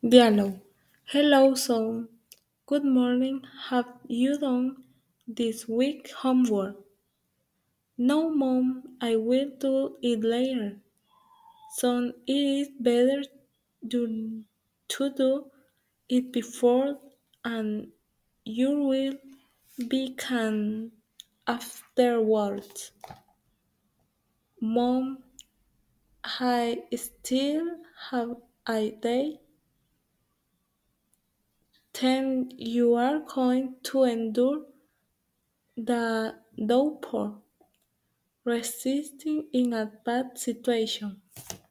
Dialogue. Hello, son. Good morning. Have you done this week homework? No, mom. I will do it later. Son, it is better to do it before, and you will be can afterwards. Mom, I still have a day. Then you are going to endure the downpour, resisting in a bad situation.